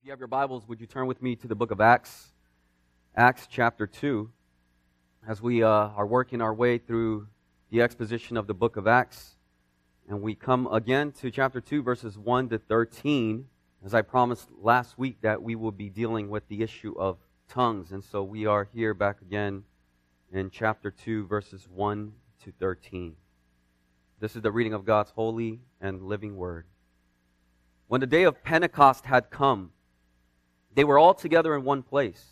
you have your Bibles, would you turn with me to the book of Acts, Acts chapter 2, as we are working our way through the exposition of the book of Acts. And we come again to chapter 2, verses 1 to 13, as I promised last week that we will be dealing with the issue of tongues. And so we are here back again in chapter 2, verses 1 to 13. This is the reading of God's holy and living word. When the day of Pentecost had come, they were all together in one place.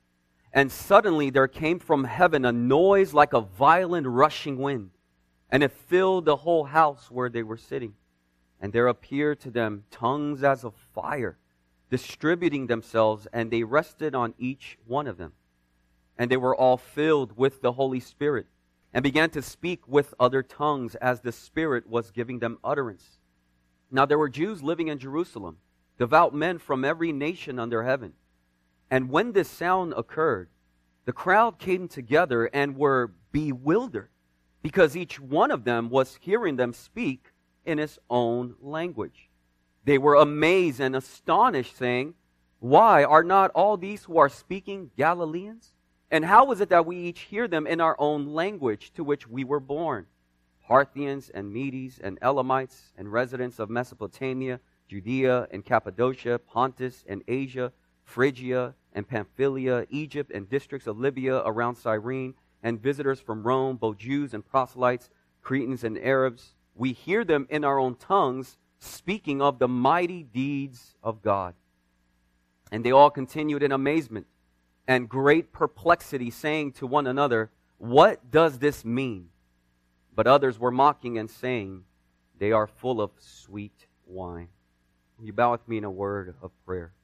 And suddenly there came from heaven a noise like a violent rushing wind, and it filled the whole house where they were sitting. And there appeared to them tongues as of fire, distributing themselves, and they rested on each one of them. And they were all filled with the Holy Spirit, and began to speak with other tongues as the Spirit was giving them utterance. Now there were Jews living in Jerusalem, devout men from every nation under heaven. And when this sound occurred, the crowd came together and were bewildered, because each one of them was hearing them speak in his own language. They were amazed and astonished, saying, "Why are not all these who are speaking Galileans? And how is it that we each hear them in our own language to which we were born? Parthians and Medes and Elamites and residents of Mesopotamia, Judea and Cappadocia, Pontus and Asia, Phrygia and Pamphylia, Egypt and districts of Libya around Cyrene, and visitors from Rome, both Jews and proselytes, Cretans and Arabs. We hear them in our own tongues, speaking of the mighty deeds of God." And they all continued in amazement and great perplexity, saying to one another, "What does this mean?" But others were mocking and saying, "They are full of sweet wine." Will you bow with me in a word of prayer?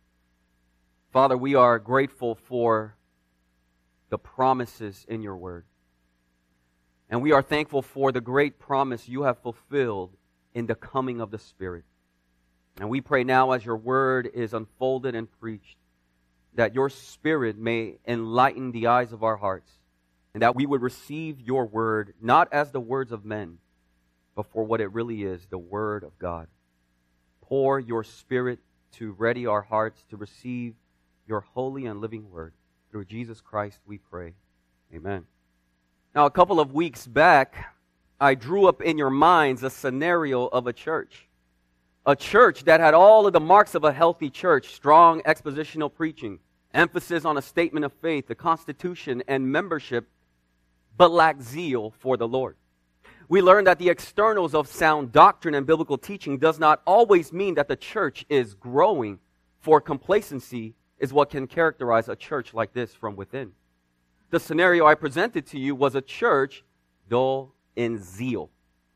Father, we are grateful for the promises in your word. And we are thankful for the great promise you have fulfilled in the coming of the Spirit. And we pray now as your word is unfolded and preached, that your Spirit may enlighten the eyes of our hearts, and that we would receive your word not as the words of men, but for what it really is, the word of God. Pour your Spirit to ready our hearts to receive your holy and living word. Through Jesus Christ we pray. Amen. Now, a couple of weeks back, I drew up in your minds a scenario of a church. A church that had all of the marks of a healthy church: strong expositional preaching, emphasis on a statement of faith, the constitution, and membership, but lacked zeal for the Lord. We learned that the externals of sound doctrine and biblical teaching does not always mean that the church is growing, for complacency is what can characterize a church like this from within. The scenario I presented to you was a church dull in zeal.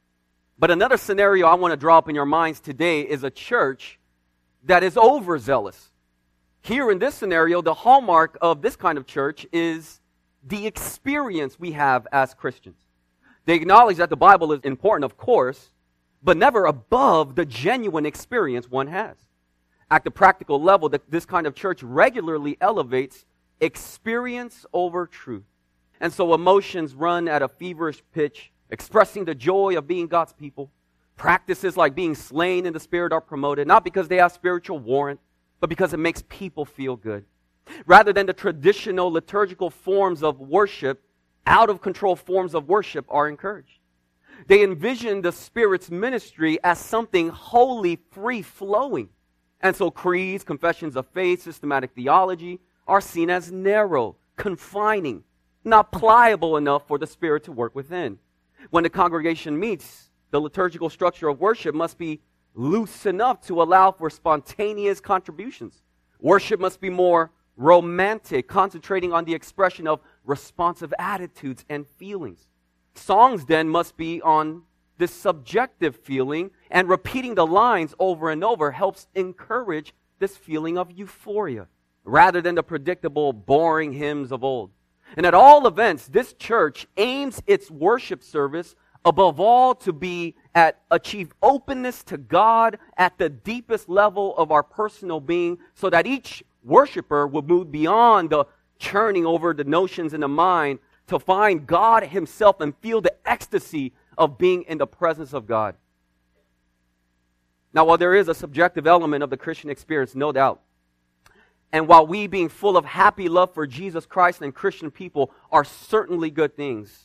But another scenario I want to draw up in your minds today is a church that is overzealous. Here in this scenario, the hallmark of this kind of church is the experience we have as Christians. They acknowledge that the Bible is important, of course, but never above the genuine experience one has. At the practical level, this kind of church regularly elevates experience over truth. And so emotions run at a feverish pitch, expressing the joy of being God's people. Practices like being slain in the Spirit are promoted, not because they have spiritual warrant, but because it makes people feel good. Rather than the traditional liturgical forms of worship, out-of-control forms of worship are encouraged. They envision the Spirit's ministry as something wholly free-flowing. And so creeds, confessions of faith, systematic theology are seen as narrow, confining, not pliable enough for the Spirit to work within. When the congregation meets, the liturgical structure of worship must be loose enough to allow for spontaneous contributions. Worship must be more romantic, concentrating on the expression of responsive attitudes and feelings. Songs then must be on this subjective feeling, and repeating the lines over and over helps encourage this feeling of euphoria, rather than the predictable, boring hymns of old. And at all events, this church aims its worship service above all to achieve openness to God at the deepest level of our personal being, so that each worshiper will move beyond the churning over the notions in the mind to find God himself and feel the ecstasy of being in the presence of God. Now, while there is a subjective element of the Christian experience, no doubt, And while we being full of happy love for Jesus Christ and Christian people are certainly good things,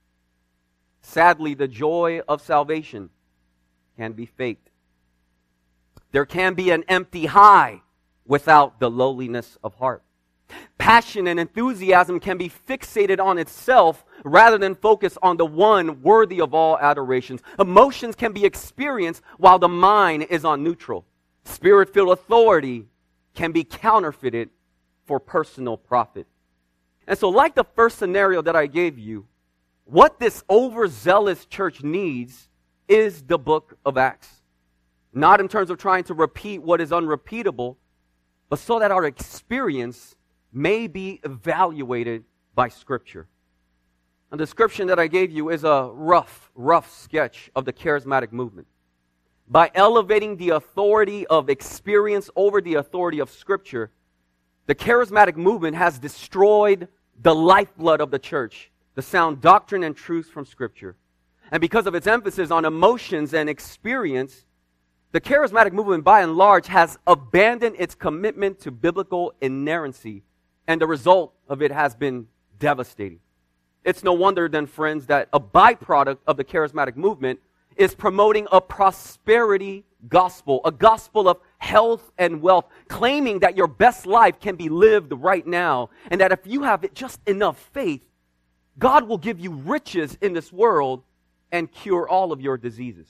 sadly, the joy of salvation can be faked. There can be an empty high without the lowliness of heart. Passion and enthusiasm can be fixated on itself rather than focus on the one worthy of all adorations. Emotions can be experienced while the mind is on neutral. Spirit-filled authority can be counterfeited for personal profit. And so, like the first scenario that I gave you, what this overzealous church needs is the book of Acts. Not in terms of trying to repeat what is unrepeatable, but so that our experience may be evaluated by Scripture. A description that I gave you is a rough sketch of the charismatic movement. By elevating the authority of experience over the authority of Scripture, the charismatic movement has destroyed the lifeblood of the church, the sound doctrine and truths from Scripture. And because of its emphasis on emotions and experience, the charismatic movement, by and large, has abandoned its commitment to biblical inerrancy, and the result of it has been devastating. It's no wonder then, friends, that a byproduct of the charismatic movement is promoting a prosperity gospel, a gospel of health and wealth, claiming that your best life can be lived right now, and that if you have just enough faith, God will give you riches in this world and cure all of your diseases.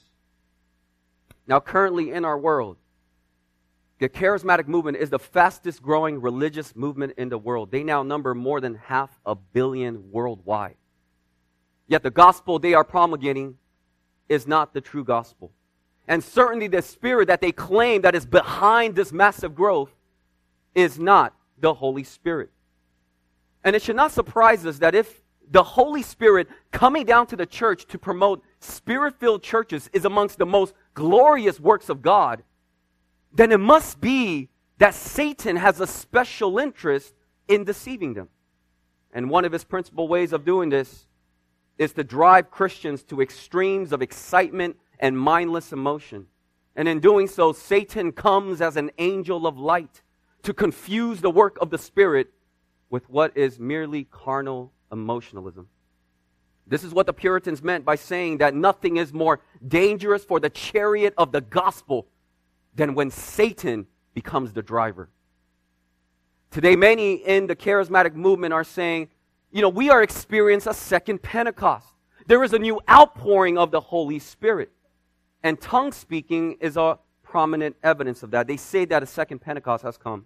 Now, currently in our world, the charismatic movement is the fastest growing religious movement in the world. They now number more than 500 million worldwide. Yet the gospel they are promulgating is not the true gospel. And certainly the spirit that they claim that is behind this massive growth is not the Holy Spirit. And it should not surprise us that if the Holy Spirit coming down to the church to promote spirit-filled churches is amongst the most glorious works of God, then it must be that Satan has a special interest in deceiving them. And one of his principal ways of doing this is to drive Christians to extremes of excitement and mindless emotion. And in doing so, Satan comes as an angel of light to confuse the work of the Spirit with what is merely carnal emotionalism. This is what the Puritans meant by saying that nothing is more dangerous for the chariot of the gospel than when Satan becomes the driver. Today, many in the charismatic movement are saying, we are experiencing a second Pentecost. There is a new outpouring of the Holy Spirit. And tongue speaking is a prominent evidence of that. They say that a second Pentecost has come.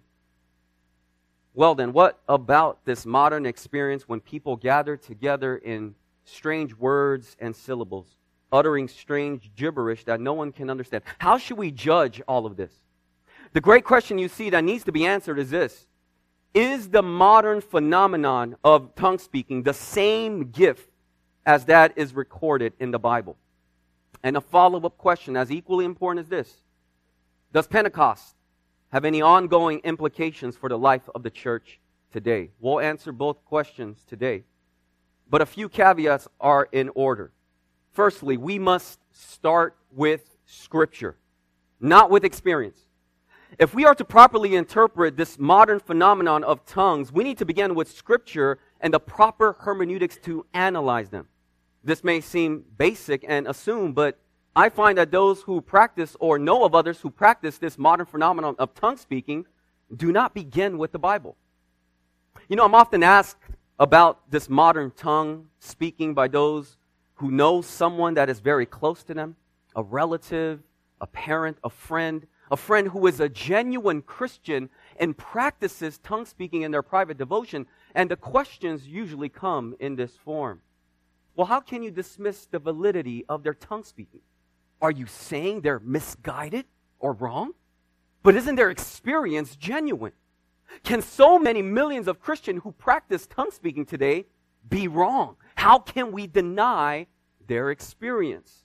Well then, what about this modern experience when people gather together in strange words and syllables, uttering strange gibberish that no one can understand? How should we judge all of this? The great question you see that needs to be answered is this: is the modern phenomenon of tongue speaking the same gift as that is recorded in the Bible? And a follow-up question as equally important as this: does Pentecost have any ongoing implications for the life of the church today? We'll answer both questions today, but a few caveats are in order. Firstly, we must start with Scripture, not with experience. If we are to properly interpret this modern phenomenon of tongues, we need to begin with Scripture and the proper hermeneutics to analyze them. This may seem basic and assumed, but I find that those who practice or know of others who practice this modern phenomenon of tongue speaking do not begin with the Bible. I'm often asked about this modern tongue speaking by those who know someone that is very close to them, a relative, a parent, a friend who is a genuine Christian and practices tongue speaking in their private devotion. And the questions usually come in this form. Well, how can you dismiss the validity of their tongue speaking? Are you saying they're misguided or wrong? But isn't their experience genuine? Can so many millions of Christians who practice tongue speaking today be wrong? How can we deny their experience?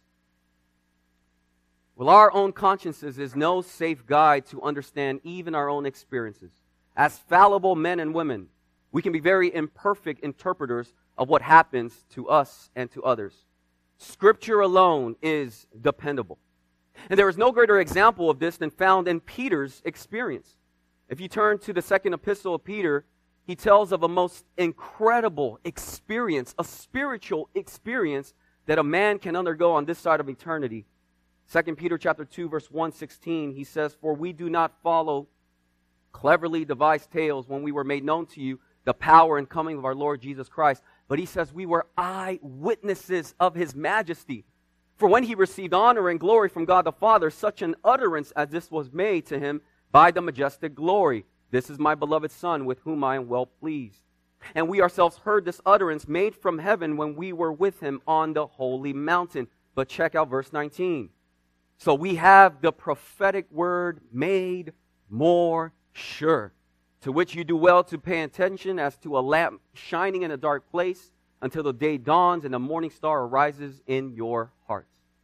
Well, our own consciences is no safe guide to understand even our own experiences. As fallible men and women, we can be very imperfect interpreters of what happens to us and to others. Scripture alone is dependable. And there is no greater example of this than found in Peter's experience. If you turn to the second epistle of Peter, he tells of a most incredible experience, a spiritual experience that a man can undergo on this side of eternity. 2 Peter chapter 2, verse 116, he says, "For we do not follow cleverly devised tales when we were made known to you the power and coming of our Lord Jesus Christ." But he says, "We were eyewitnesses of his majesty. For when he received honor and glory from God the Father, such an utterance as this was made to him by the majestic glory. This is my beloved Son, with whom I am well pleased. And we ourselves heard this utterance made from heaven when we were with him on the holy mountain." But check out verse 19. "So we have the prophetic word made more sure, to which you do well to pay attention as to a lamp shining in a dark place until the day dawns and the morning star arises in your hearts."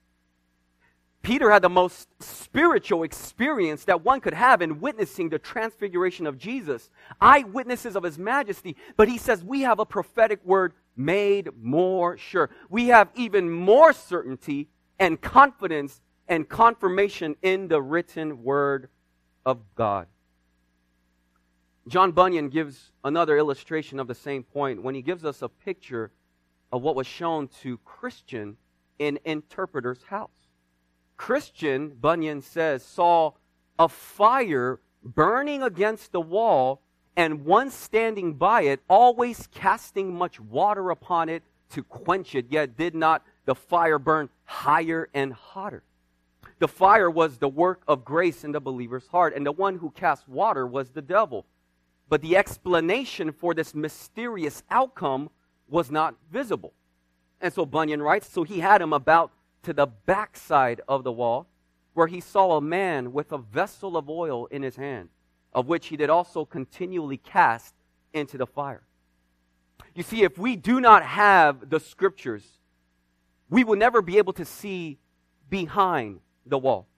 Peter had the most spiritual experience that one could have in witnessing the transfiguration of Jesus, eyewitnesses of his majesty. But he says we have a prophetic word made more sure. We have even more certainty and confidence and confirmation in the written word of God. John Bunyan gives another illustration of the same point when he gives us a picture of what was shown to Christian in Interpreter's house. Christian, Bunyan says, saw a fire burning against the wall and one standing by it, always casting much water upon it to quench it, yet did not the fire burn higher and hotter. The fire was the work of grace in the believer's heart, and the one who cast water was the devil. But the explanation for this mysterious outcome was not visible. And so Bunyan writes, "So he had him about to the backside of the wall, where he saw a man with a vessel of oil in his hand, of which he did also continually cast into the fire." You see, if we do not have the Scriptures, we will never be able to see behind the wall.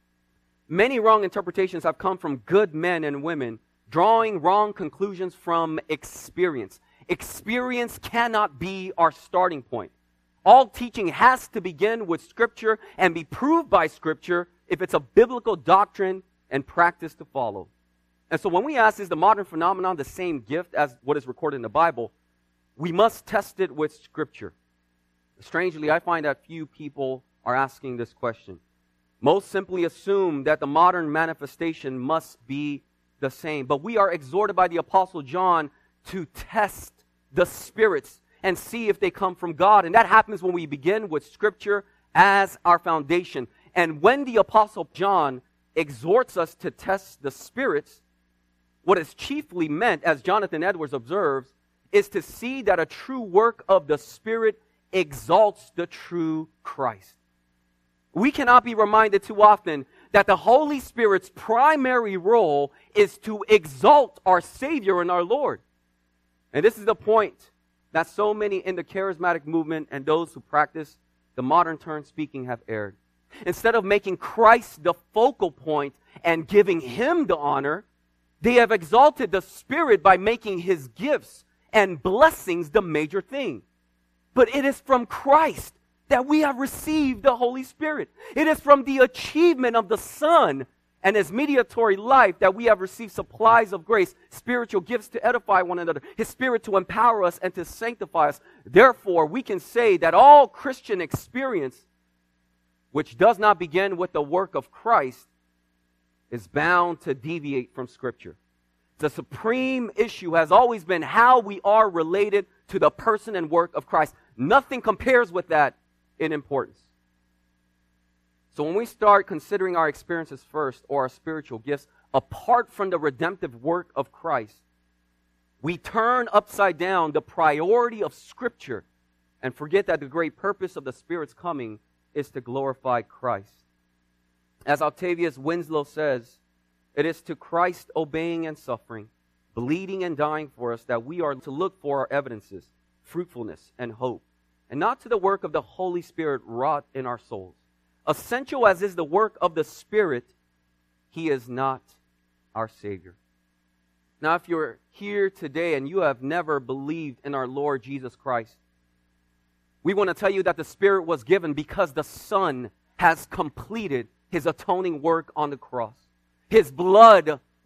Many wrong interpretations have come from good men and women drawing wrong conclusions from experience. Experience cannot be our starting point. All teaching has to begin with Scripture and be proved by Scripture if it's a biblical doctrine and practice to follow. And so when we ask, is the modern phenomenon the same gift as what is recorded in the Bible, we must test it with Scripture. Strangely, I find that few people are asking this question. Most simply assume that the modern manifestation must be the same. But we are exhorted by the Apostle John to test the spirits and see if they come from God. And that happens when we begin with Scripture as our foundation. And when the Apostle John exhorts us to test the spirits, what is chiefly meant, as Jonathan Edwards observes, is to see that a true work of the Spirit exalts the true Christ. We cannot be reminded too often that the Holy Spirit's primary role is to exalt our Savior and our Lord. And this is the point that so many in the charismatic movement and those who practice the modern turn speaking have erred. Instead of making Christ the focal point and giving Him the honor, they have exalted the Spirit by making His gifts and blessings the major thing. But it is from Christ that we have received the Holy Spirit. It is from the achievement of the Son and His mediatory life that we have received supplies of grace, spiritual gifts to edify one another, His Spirit to empower us and to sanctify us. Therefore, we can say that all Christian experience, which does not begin with the work of Christ, is bound to deviate from Scripture. The supreme issue has always been how we are related to the person and work of Christ. Nothing compares with that in importance. So when we start considering our experiences first, or our spiritual gifts, apart from the redemptive work of Christ, we turn upside down the priority of Scripture and forget that the great purpose of the Spirit's coming is to glorify Christ. As Octavius Winslow says, it is to Christ obeying and suffering, bleeding and dying for us, that we are to look for our evidences, fruitfulness, and hope, and not to the work of the Holy Spirit wrought in our souls. Essential as is the work of the Spirit, He is not our Savior. Now, if you're here today and you have never believed in our Lord Jesus Christ, we want to tell you that the Spirit was given because the Son has completed His atoning work on the cross. His blood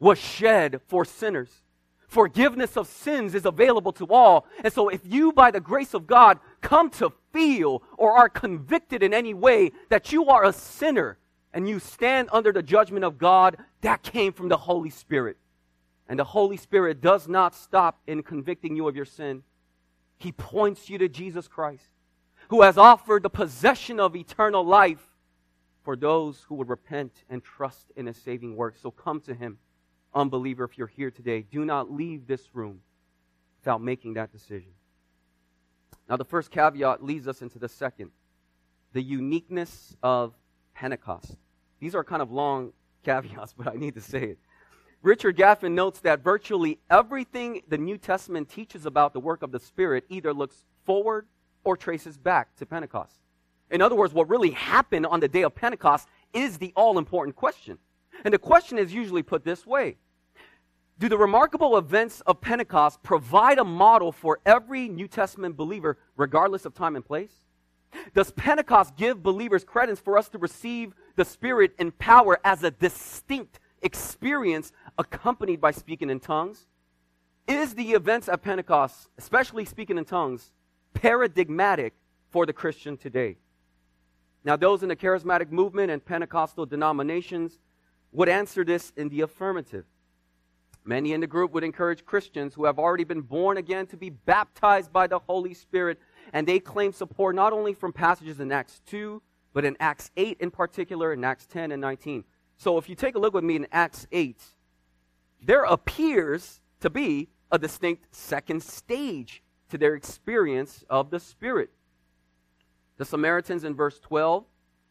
was shed for sinners. Forgiveness of sins is available to all. And so if you, by the grace of God, come to feel or are convicted in any way that you are a sinner and you stand under the judgment of God, that came from the Holy Spirit. And the Holy Spirit does not stop in convicting you of your sin. He points you to Jesus Christ, who has offered the possession of eternal life for those who would repent and trust in His saving work. So come to Him, unbeliever, if you're here today. Do not leave this room without making that decision. Now, the first caveat leads us into the second, the uniqueness of Pentecost. These are kind of long caveats, but I need to say it. Richard Gaffin notes that virtually everything the New Testament teaches about the work of the Spirit either looks forward or traces back to Pentecost. In other words, what really happened on the day of Pentecost is the all-important question. And the question is usually put this way: do the remarkable events of Pentecost provide a model for every New Testament believer, regardless of time and place? Does Pentecost give believers credence for us to receive the Spirit in power as a distinct experience accompanied by speaking in tongues? Is the events at Pentecost, especially speaking in tongues, paradigmatic for the Christian today? Now, those in the charismatic movement and Pentecostal denominations would answer this in the affirmative. Many in the group would encourage Christians who have already been born again to be baptized by the Holy Spirit, and they claim support not only from passages in Acts 2, but in Acts 8 in particular, in Acts 10 and 19. So if you take a look with me in Acts 8, there appears to be a distinct second stage to their experience of the Spirit. The Samaritans in verse 12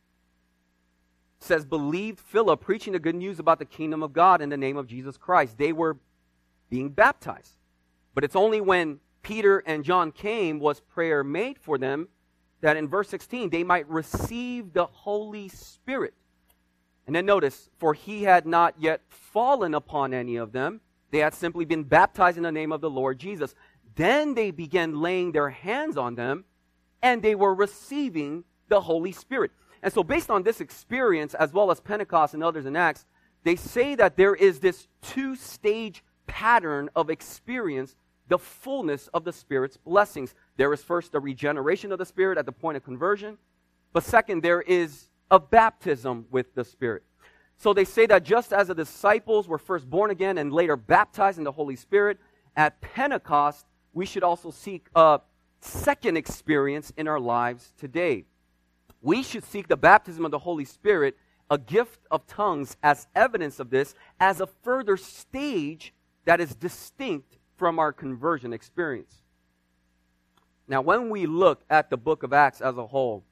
says, believed Philip, preaching the good news about the kingdom of God in the name of Jesus Christ. They were being baptized. But it's only when Peter and John came was prayer made for them that in verse 16 they might receive the Holy Spirit. And then notice, for He had not yet fallen upon any of them. They had simply been baptized in the name of the Lord Jesus. Then they began laying their hands on them, and they were receiving the Holy Spirit. And so based on this experience, as well as Pentecost and others in Acts, they say that there is this two-stage pattern of experience, the fullness of the Spirit's blessings. There is first a regeneration of the Spirit at the point of conversion, but second, there is a baptism with the Spirit. So they say that just as the disciples were first born again and later baptized in the Holy Spirit, at Pentecost, we should also seek a second experience in our lives today. We should seek the baptism of the Holy Spirit, a gift of tongues, as evidence of this, as a further stage that is distinct from our conversion experience. Now, when we look at the book of Acts as a whole,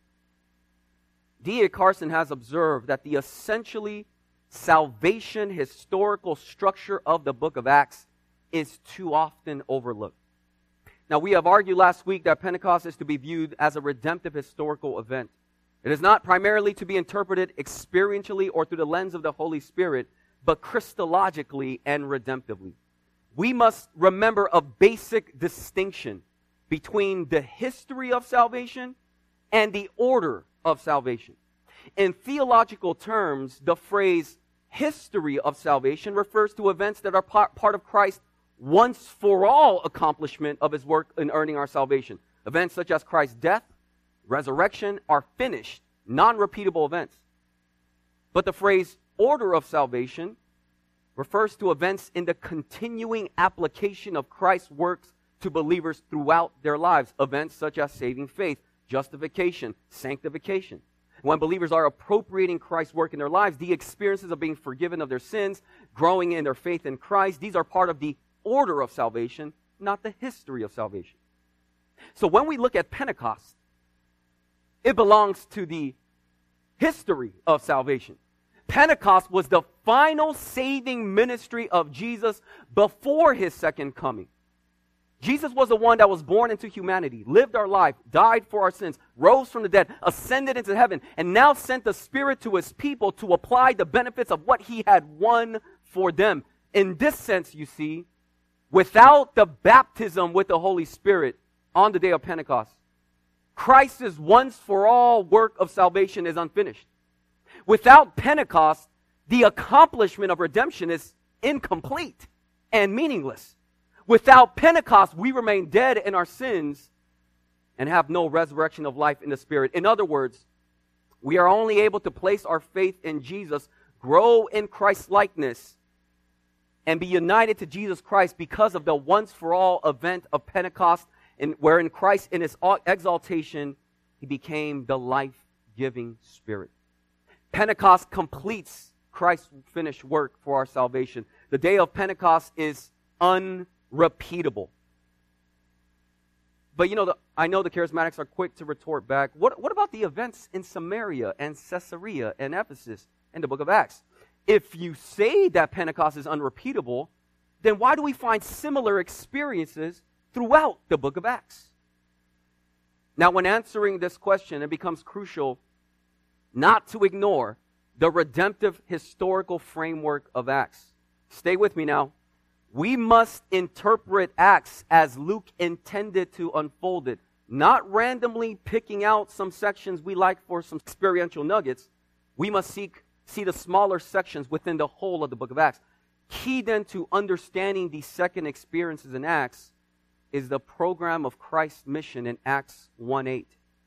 D.A. Carson has observed that the essentially salvation historical structure of the book of Acts is too often overlooked. Now, we have argued last week that Pentecost is to be viewed as a redemptive historical event. It is not primarily to be interpreted experientially or through the lens of the Holy Spirit, but Christologically and redemptively. We must remember a basic distinction between the history of salvation and the order of salvation. In theological terms, the phrase history of salvation refers to events that are part of Christ's once-for-all accomplishment of His work in earning our salvation. Events such as Christ's death, resurrection are finished, non-repeatable events. But the phrase order of salvation refers to events in the continuing application of Christ's works to believers throughout their lives. Events such as saving faith, justification, sanctification. When believers are appropriating Christ's work in their lives, the experiences of being forgiven of their sins, growing in their faith in Christ, these are part of the order of salvation, not the history of salvation. So when we look at Pentecost, it belongs to the history of salvation. Pentecost was the final saving ministry of Jesus before His second coming. Jesus was the one that was born into humanity, lived our life, died for our sins, rose from the dead, ascended into heaven, and now sent the Spirit to His people to apply the benefits of what He had won for them. In this sense, you see, without the baptism with the Holy Spirit on the day of Pentecost, Christ's once-for-all work of salvation is unfinished. Without Pentecost, the accomplishment of redemption is incomplete and meaningless. Without Pentecost, we remain dead in our sins and have no resurrection of life in the Spirit. In other words, we are only able to place our faith in Jesus, grow in Christ's likeness, and be united to Jesus Christ because of the once-for-all event of Pentecost, wherein Christ, in his exaltation, he became the life-giving Spirit. Pentecost completes Christ's finished work for our salvation. The day of Pentecost is unrepeatable. But I know the charismatics are quick to retort back. What about the events in Samaria and Caesarea and Ephesus and the book of Acts? If you say that Pentecost is unrepeatable, then why do we find similar experiences throughout the book of Acts? Now, when answering this question, it becomes crucial not to ignore the redemptive historical framework of Acts. Stay with me now. We must interpret Acts as Luke intended to unfold it, not randomly picking out some sections we like for some experiential nuggets. We must see the smaller sections within the whole of the book of Acts. Key then to understanding these second experiences in Acts is the program of Christ's mission in Acts 1:8.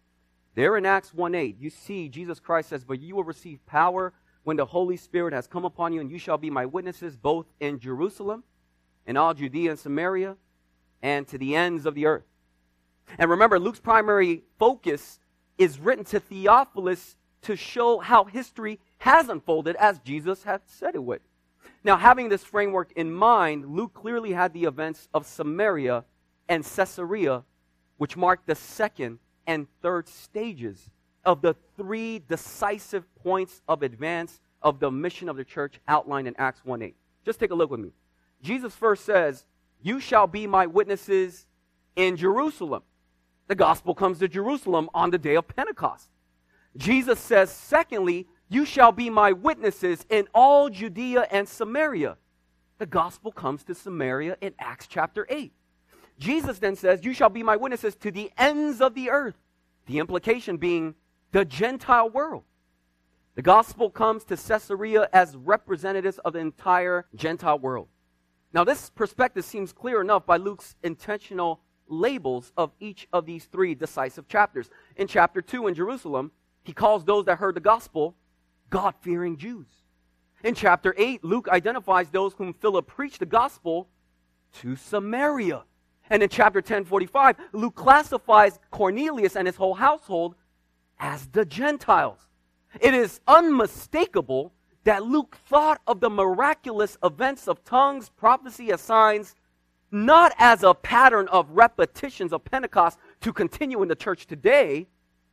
There in Acts 1:8, you see Jesus Christ says, "But you will receive power when the Holy Spirit has come upon you, and you shall be my witnesses both in Jerusalem, in all Judea and Samaria, and to the ends of the earth." And remember, Luke's primary focus is written to Theophilus to show how history has unfolded as Jesus had said it would. Now, having this framework in mind, Luke clearly had the events of Samaria and Caesarea, which marked the second and third stages of the three decisive points of advance of the mission of the church outlined in Acts 1:8. Just take a look with me. Jesus first says, "You shall be my witnesses in Jerusalem." The gospel comes to Jerusalem on the day of Pentecost. Jesus says, secondly, "You shall be my witnesses in all Judea and Samaria." The gospel comes to Samaria in Acts chapter 8. Jesus then says, "You shall be my witnesses to the ends of the earth." The implication being the Gentile world. The gospel comes to Caesarea as representatives of the entire Gentile world. Now, this perspective seems clear enough by Luke's intentional labels of each of these three decisive chapters. In chapter 2 in Jerusalem, he calls those that heard the gospel God-fearing Jews. In chapter 8, Luke identifies those whom Philip preached the gospel to Samaria. And in chapter 10:45, Luke classifies Cornelius and his whole household as the Gentiles. It is unmistakable that Luke thought of the miraculous events of tongues, prophecy as signs, not as a pattern of repetitions of Pentecost to continue in the church today,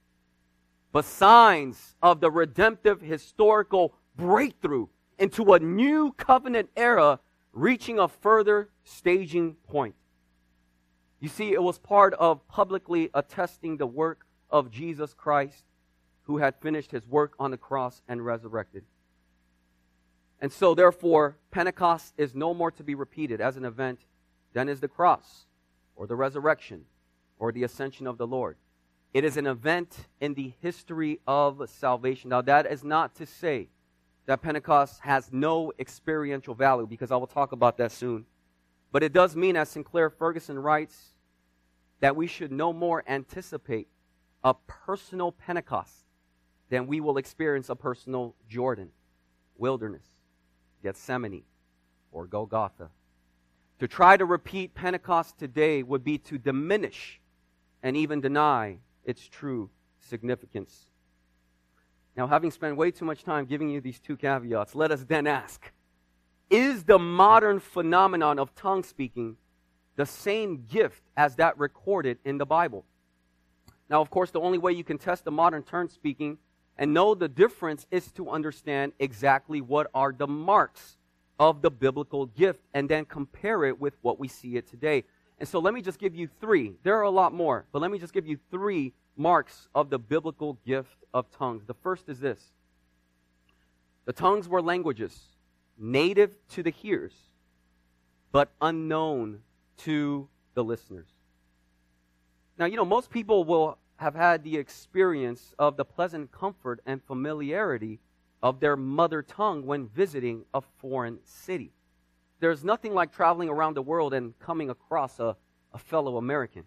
but signs of the redemptive historical breakthrough into a new covenant era reaching a further staging point. You see, it was part of publicly attesting the work of Jesus Christ, who had finished his work on the cross and resurrected. And so, therefore, Pentecost is no more to be repeated as an event than is the cross, or the resurrection, or the ascension of the Lord. It is an event in the history of salvation. Now, that is not to say that Pentecost has no experiential value, because I will talk about that soon. But it does mean, as Sinclair Ferguson writes, that we should no more anticipate a personal Pentecost than we will experience a personal Jordan, wilderness, Gethsemane, or Golgotha. To try to repeat Pentecost today would be to diminish and even deny its true significance. Now, having spent way too much time giving you these two caveats, let us then ask, is the modern phenomenon of tongue speaking the same gift as that recorded in the Bible? Now, of course, the only way you can test the modern tongue speaking and know the difference is to understand exactly what are the marks of the biblical gift and then compare it with what we see it today. And so let me just give you three. There are a lot more, but let me just give you three marks of the biblical gift of tongues. The first is this. The tongues were languages native to the hearers, but unknown to the listeners. Now, most people will have had the experience of the pleasant comfort and familiarity of their mother tongue when visiting a foreign city. there's nothing like traveling around the world and coming across a fellow American.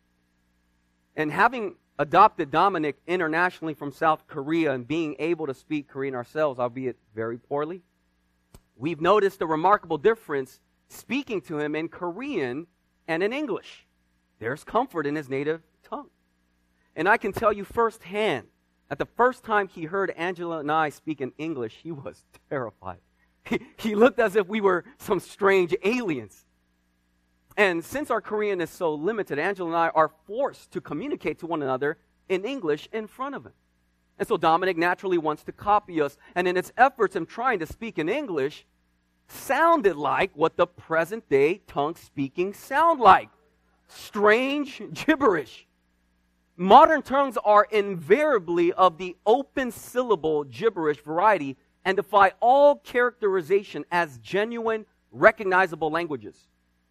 And having adopted Dominic internationally from South Korea and being able to speak Korean ourselves, albeit very poorly, we've noticed a remarkable difference speaking to him in Korean and in English. There's comfort in his native tongue. And I can tell you firsthand, that the first time he heard Angela and I speak in English, he was terrified. He looked as if we were some strange aliens. And since our Korean is so limited, Angela and I are forced to communicate to one another in English in front of him. And so Dominic naturally wants to copy us. And in its efforts in trying to speak in English, sounded like what the present-day tongue speaking sound like. Strange gibberish. Modern tongues are invariably of the open syllable gibberish variety and defy all characterization as genuine, recognizable languages.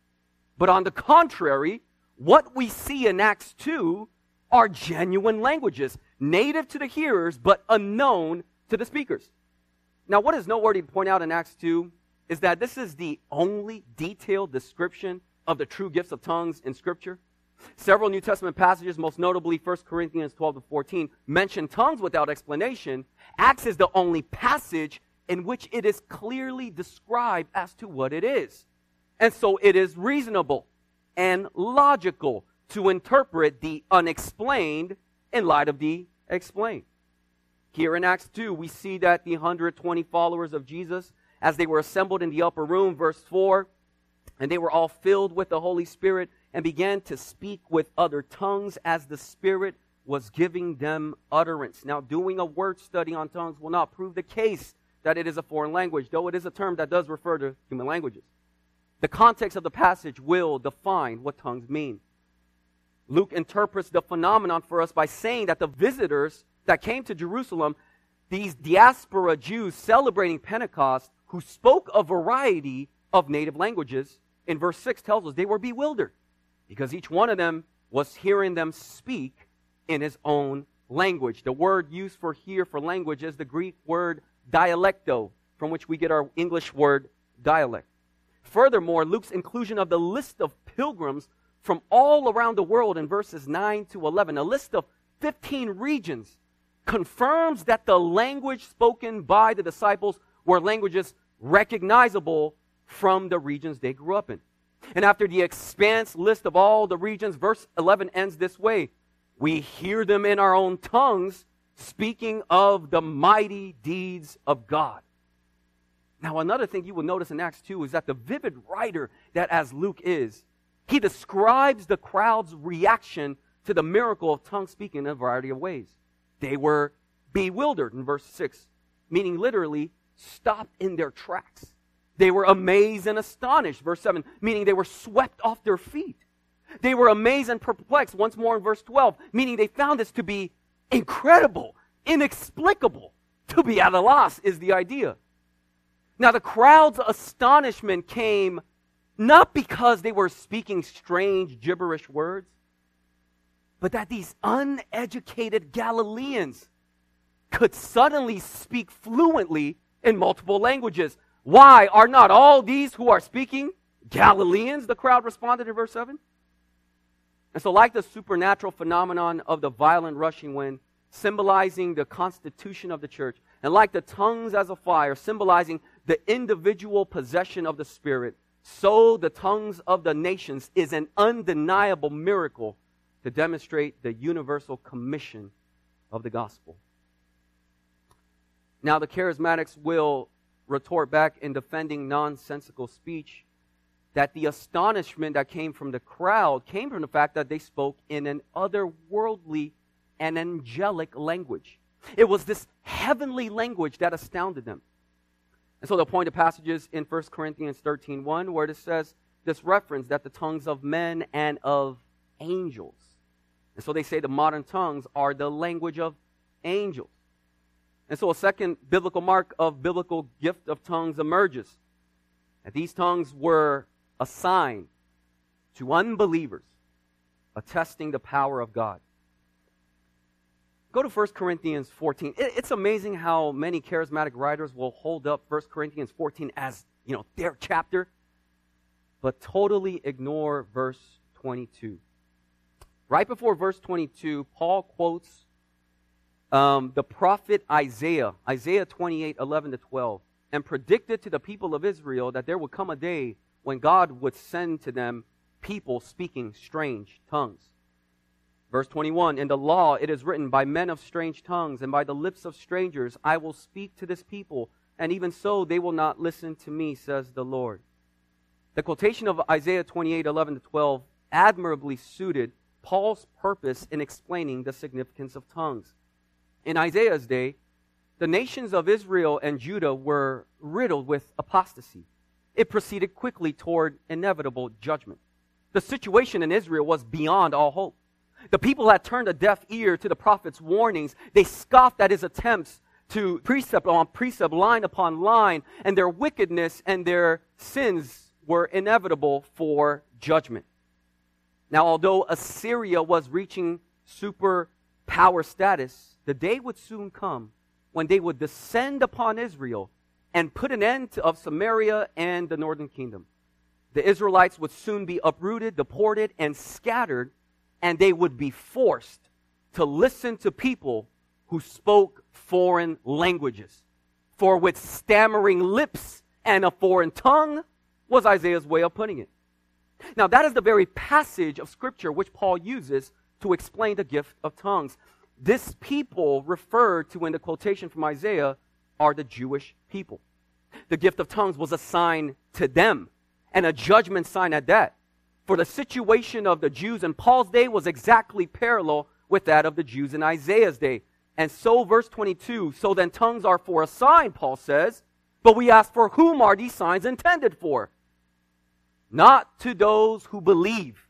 But on the contrary, what we see in Acts 2 are genuine languages, native to the hearers, but unknown to the speakers. Now, what is noteworthy to point out in Acts 2 is that this is the only detailed description of the true gifts of tongues in Scripture. Several New Testament passages, most notably 1 Corinthians 12-14, mention tongues without explanation. Acts is the only passage in which it is clearly described as to what it is. And so it is reasonable and logical to interpret the unexplained in light of the explained. Here in Acts 2, we see that the 120 followers of Jesus, as they were assembled in the upper room, verse 4, and they were all filled with the Holy Spirit and began to speak with other tongues as the Spirit was giving them utterance. Now, doing a word study on tongues will not prove the case that it is a foreign language, though it is a term that does refer to human languages. The context of the passage will define what tongues mean. Luke interprets the phenomenon for us by saying that the visitors that came to Jerusalem, these diaspora Jews celebrating Pentecost, who spoke a variety of native languages, in verse 6 tells us they were bewildered because each one of them was hearing them speak in his own language. The word used for here for language is the Greek word dialecto, from which we get our English word dialect. Furthermore, Luke's inclusion of the list of pilgrims from all around the world in verses 9 to 11, a list of 15 regions, confirms that the language spoken by the disciples were languages recognizable from the regions they grew up in. And after the expanse list of all the regions, verse 11 ends this way: we hear them in our own tongues, speaking of the mighty deeds of God. Now, another thing you will notice in Acts 2 is that the vivid writer that as Luke is, he describes the crowd's reaction to the miracle of tongue speaking in a variety of ways. They were bewildered in verse 6, meaning literally stopped in their tracks. They were amazed and astonished, verse 7, meaning they were swept off their feet. They were amazed and perplexed, once more in verse 12, meaning they found this to be incredible, inexplicable. To be at a loss is the idea. Now, the crowd's astonishment came not because they were speaking strange gibberish words, but that these uneducated Galileans could suddenly speak fluently in multiple languages. Why are not all these who are speaking Galileans? The crowd responded in verse 7. And so, like the supernatural phenomenon of the violent rushing wind, symbolizing the constitution of the church, and like the tongues as a fire, symbolizing the individual possession of the Spirit, so the tongues of the nations is an undeniable miracle to demonstrate the universal commission of the gospel. Now, the charismatics will retort back in defending nonsensical speech that the astonishment that came from the crowd came from the fact that they spoke in an otherworldly and angelic language. It was this heavenly language that astounded them. And so they'll point to passages in 1 Corinthians 13:1 where it says this reference that the tongues of men and of angels. And so they say the modern tongues are the language of angels. And so a second biblical mark of biblical gift of tongues emerges. That these tongues were a sign to unbelievers, attesting the power of God. Go to 1 Corinthians 14. It's amazing how many charismatic writers will hold up 1 Corinthians 14 as, their chapter. but totally ignore verse 22. Right before verse 22, Paul quotes the prophet Isaiah 28:11-12, and predicted to the people of Israel that there would come a day when God would send to them people speaking strange tongues. Verse 21, in the law it is written, by men of strange tongues and by the lips of strangers I will speak to this people, and even so they will not listen to me, says the Lord. The quotation of Isaiah 28:11-12 admirably suited Paul's purpose in explaining the significance of tongues. In Isaiah's day, the nations of Israel and Judah were riddled with apostasy. It proceeded quickly toward inevitable judgment. The situation in Israel was beyond all hope. The people had turned a deaf ear to the prophet's warnings. They scoffed at his attempts to precept on precept, line upon line, and their wickedness and their sins were inevitable for judgment. Now, although Assyria was reaching superpower status, the day would soon come when they would descend upon Israel and put an end to of Samaria and the northern kingdom. The Israelites would soon be uprooted, deported, and scattered, and they would be forced to listen to people who spoke foreign languages. For with stammering lips and a foreign tongue was Isaiah's way of putting it. Now, that is the very passage of Scripture which Paul uses to explain the gift of tongues. This people referred to in the quotation from Isaiah are the Jewish people. The gift of tongues was assigned to them, and a judgment sign at that. For the situation of the Jews in Paul's day was exactly parallel with that of the Jews in Isaiah's day. And so, verse 22, so then tongues are for a sign, Paul says, but we ask, for whom are these signs intended for? Not to those who believe,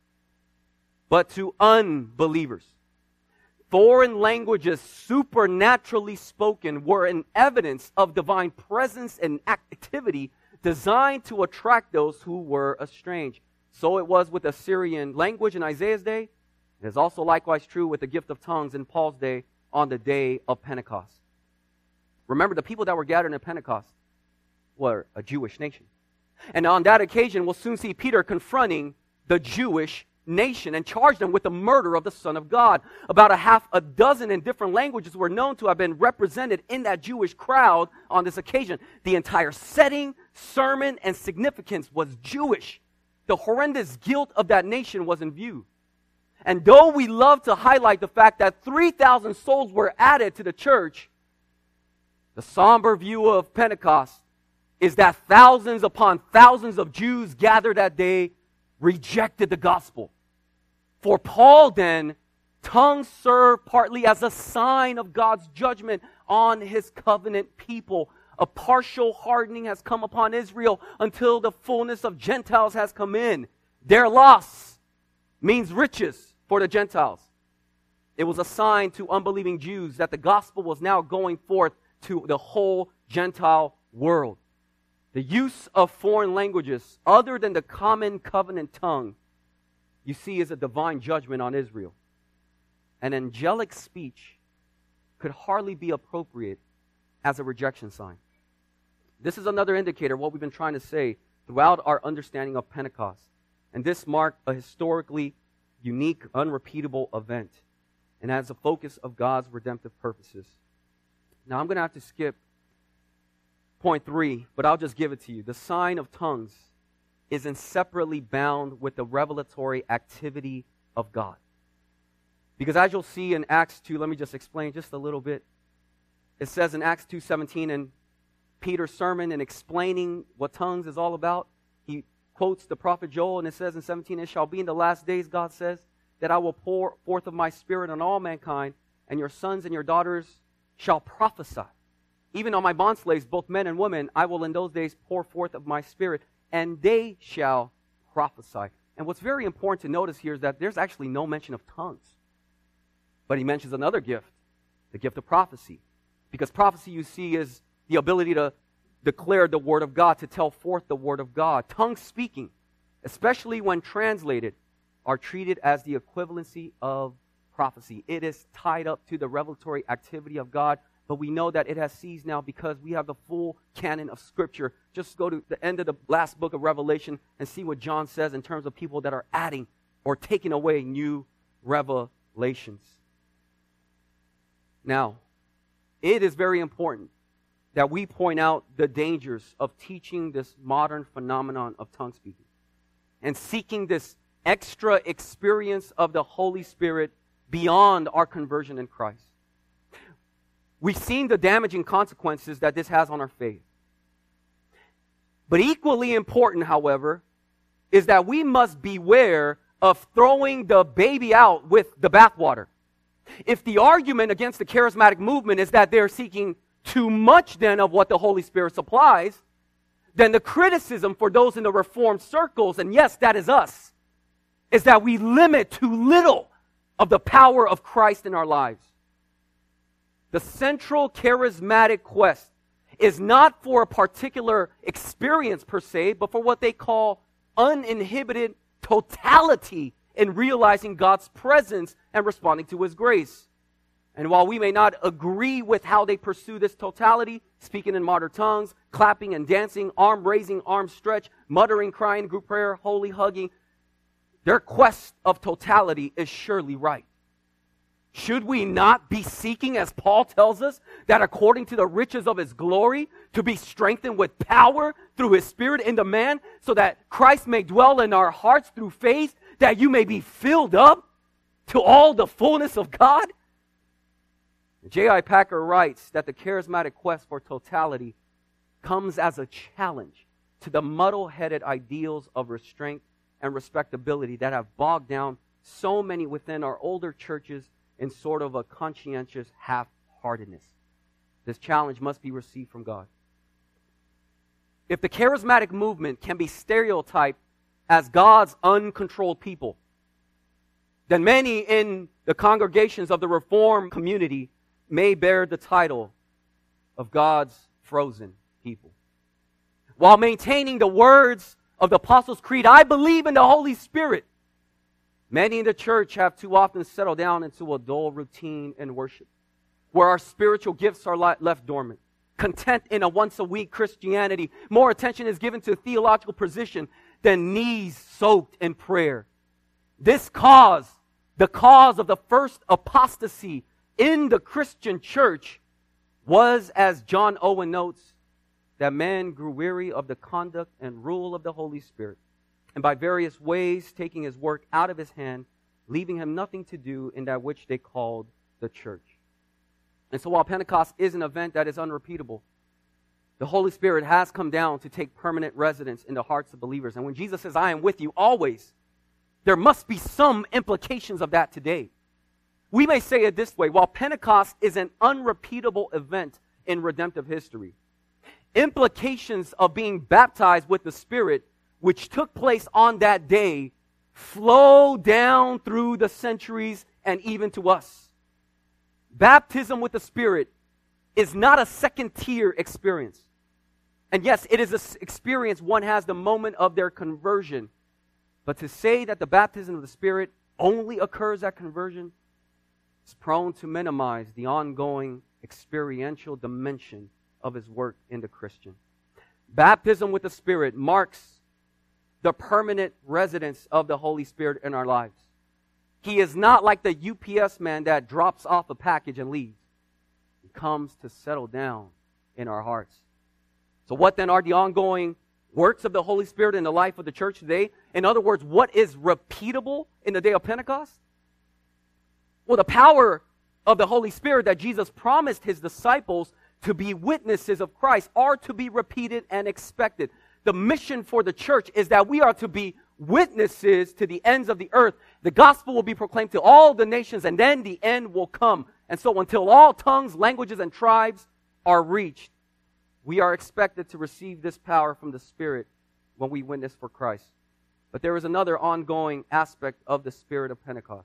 but to unbelievers. Foreign languages supernaturally spoken were an evidence of divine presence and activity designed to attract those who were estranged. So it was with Assyrian language in Isaiah's day. It is also likewise true with the gift of tongues in Paul's day on the day of Pentecost. Remember, the people that were gathered in Pentecost were a Jewish nation. And on that occasion, we'll soon see Peter confronting the Jewish nation and charge them with the murder of the Son of God. About a dozen in different languages were known to have been represented in that Jewish crowd on this occasion. The entire setting, sermon, and significance was Jewish. The horrendous guilt of that nation was in view. And though we love to highlight the fact that 3,000 souls were added to the church, the somber view of Pentecost is that thousands upon thousands of Jews gathered that day rejected the gospel. For Paul then, tongues serve partly as a sign of God's judgment on his covenant people. A partial hardening has come upon Israel until the fullness of Gentiles has come in. Their loss means riches for the Gentiles. It was a sign to unbelieving Jews that the gospel was now going forth to the whole Gentile world. The use of foreign languages other than the common covenant tongue, you see, is a divine judgment on Israel. An angelic speech could hardly be appropriate as a rejection sign. This is another indicator of what we've been trying to say throughout our understanding of Pentecost. And this marked a historically unique, unrepeatable event, and as a focus of God's redemptive purposes. Now, I'm going to have to skip point 3, but I'll just give it to you. The sign of tongues is inseparably bound with the revelatory activity of God. Because as you'll see in Acts 2, let me just explain just a little bit. It says in Acts 2:17, in Peter's sermon and explaining what tongues is all about, he quotes the prophet Joel, and it says in 17, it shall be in the last days, God says, that I will pour forth of my spirit on all mankind, and your sons and your daughters shall prophesy. Even on my bondslaves, both men and women, I will in those days pour forth of my spirit, and they shall prophesy. And what's very important to notice here is that there's actually no mention of tongues. But he mentions another gift, the gift of prophecy. Because prophecy, you see, is the ability to declare the word of God, to tell forth the word of God. Tongue speaking, especially when translated, are treated as the equivalency of prophecy. It is tied up to the revelatory activity of God but we know that it has ceased now because we have the full canon of Scripture. Just go to the end of the last book of Revelation and see what John says in terms of people that are adding or taking away new revelations. Now, it is very important that we point out the dangers of teaching this modern phenomenon of tongue speaking and seeking this extra experience of the Holy Spirit beyond our conversion in Christ. We've seen the damaging consequences that this has on our faith. But equally important, however, is that we must beware of throwing the baby out with the bathwater. If the argument against the charismatic movement is that they're seeking too much then of what the Holy Spirit supplies, then the criticism for those in the Reformed circles, and yes, that is us, is that we limit too little of the power of Christ in our lives. The central charismatic quest is not for a particular experience per se, but for what they call uninhibited totality in realizing God's presence and responding to His grace. And while we may not agree with how they pursue this totality, speaking in modern tongues, clapping and dancing, arm raising, arm stretch, muttering, crying, group prayer, holy hugging, their quest of totality is surely right. Should we not be seeking, as Paul tells us, that according to the riches of His glory, to be strengthened with power through His Spirit in the man, so that Christ may dwell in our hearts through faith, that you may be filled up to all the fullness of God? J.I. Packer writes that the charismatic quest for totality comes as a challenge to the muddle-headed ideals of restraint and respectability that have bogged down so many within our older churches in sort of a conscientious half-heartedness. This challenge must be received from God. If the charismatic movement can be stereotyped as God's uncontrolled people, then many in the congregations of the Reformed community may bear the title of God's frozen people. While maintaining the words of the Apostles' Creed, I believe in the Holy Spirit, many in the church have too often settled down into a dull routine in worship, where our spiritual gifts are left dormant. Content in a once-a-week Christianity, more attention is given to theological position than knees soaked in prayer. This cause, the cause of the first apostasy in the Christian church, was, as John Owen notes, that man grew weary of the conduct and rule of the Holy Spirit, and by various ways taking His work out of His hand, leaving Him nothing to do in that which they called the church. And so while Pentecost is an event that is unrepeatable, the Holy Spirit has come down to take permanent residence in the hearts of believers. And when Jesus says, I am with you always, there must be some implications of that today. We may say it this way: while Pentecost is an unrepeatable event in redemptive history, implications of being baptized with the Spirit, which took place on that day, flow down through the centuries and even to us. Baptism with the Spirit is not a second-tier experience. And yes, it is an experience one has the moment of their conversion. But to say that the baptism of the Spirit only occurs at conversion is prone to minimize the ongoing experiential dimension of His work in the Christian. Baptism with the Spirit marks the permanent residence of the Holy Spirit in our lives. He is not like the UPS man that drops off a package and leaves. He comes to settle down in our hearts. So what then are the ongoing works of the Holy Spirit in the life of the church today? In other words, what is repeatable in the day of Pentecost? Well, the power of the Holy Spirit that Jesus promised His disciples to be witnesses of Christ are to be repeated and expected. The mission for the church is that we are to be witnesses to the ends of the earth. The gospel will be proclaimed to all the nations, and then the end will come. And so until all tongues, languages, and tribes are reached, we are expected to receive this power from the Spirit when we witness for Christ. But there is another ongoing aspect of the Spirit of Pentecost.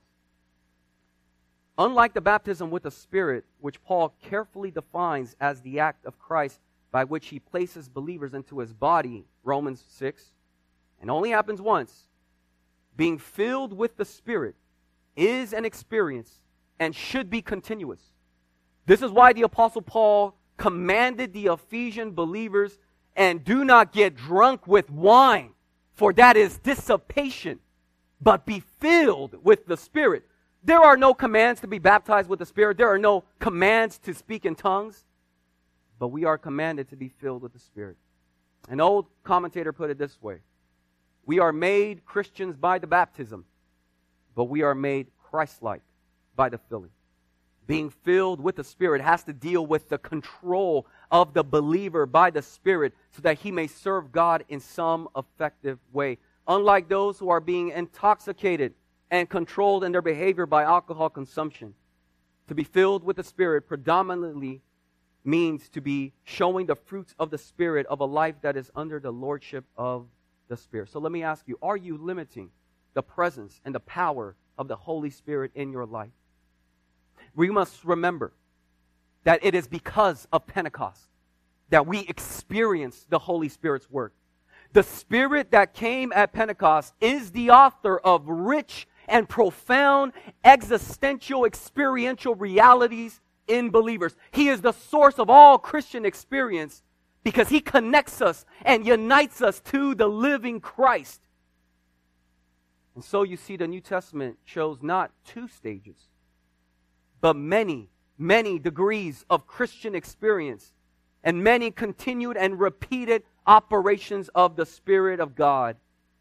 Unlike the baptism with the Spirit, which Paul carefully defines as the act of Christ by which He places believers into His body, Romans 6, and only happens once, being filled with the Spirit is an experience and should be continuous. This is why the Apostle Paul commanded the Ephesian believers, and do not get drunk with wine, for that is dissipation, but be filled with the Spirit. There are no commands to be baptized with the Spirit. There are no commands to speak in tongues, but we are commanded to be filled with the Spirit. An old commentator put it this way: we are made Christians by the baptism, but we are made Christ-like by the filling. Being filled with the Spirit has to deal with the control of the believer by the Spirit so that he may serve God in some effective way. Unlike those who are being intoxicated and controlled in their behavior by alcohol consumption, to be filled with the Spirit predominantly means to be showing the fruits of the Spirit of a life that is under the lordship of the Spirit. So let me ask you, are you limiting the presence and the power of the Holy Spirit in your life? We must remember that it is because of Pentecost that we experience the Holy Spirit's work. The Spirit that came at Pentecost is the author of rich and profound existential experiential realities in believers. He is the source of all Christian experience because He connects us and unites us to the living Christ. And so you see, the New Testament shows not 2 stages, but many, many degrees of Christian experience and many continued and repeated operations of the Spirit of God.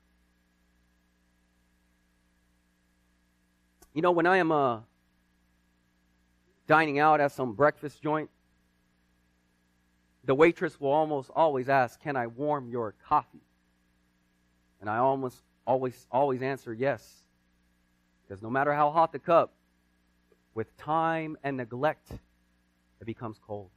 You know, when I am dining out at some breakfast joint, the waitress will almost always ask, "Can I warm your coffee?" And I almost always answer yes. Because no matter how hot the cup, with time and neglect, it becomes cold.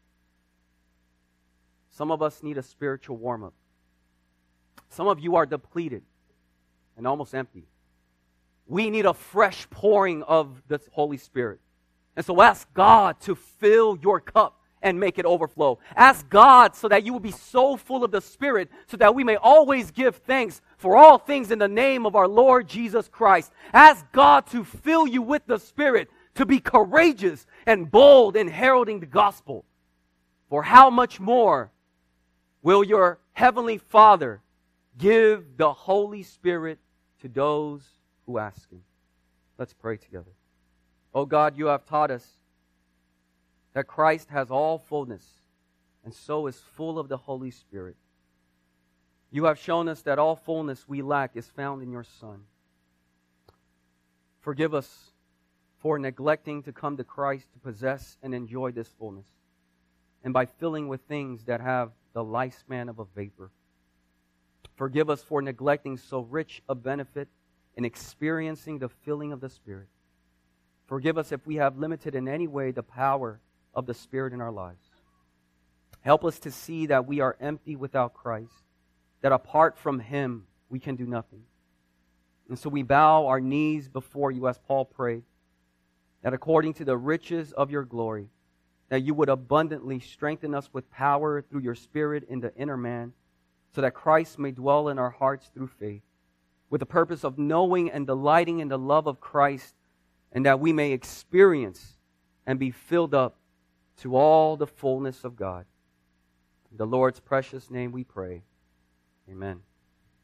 Some of us need a spiritual warm-up. Some of you are depleted and almost empty. We need a fresh pouring of the Holy Spirit. And so ask God to fill your cup and make it overflow. Ask God so that you will be so full of the Spirit so that we may always give thanks for all things in the name of our Lord Jesus Christ. Ask God to fill you with the Spirit, to be courageous and bold in heralding the gospel. For how much more will your heavenly Father give the Holy Spirit to those who ask Him? Let's pray together. Oh God, You have taught us that Christ has all fullness and so is full of the Holy Spirit. You have shown us that all fullness we lack is found in Your Son. Forgive us for neglecting to come to Christ to possess and enjoy this fullness, and by filling with things that have the lifespan of a vapor. Forgive us for neglecting so rich a benefit in experiencing the filling of the Spirit. Forgive us if we have limited in any way the power of the Spirit in our lives. Help us to see that we are empty without Christ, that apart from Him we can do nothing. And so we bow our knees before You as Paul prayed, that according to the riches of Your glory, that You would abundantly strengthen us with power through Your Spirit in the inner man, so that Christ may dwell in our hearts through faith, with the purpose of knowing and delighting in the love of Christ, and that we may experience and be filled up to all the fullness of God. In the Lord's precious name we pray. Amen.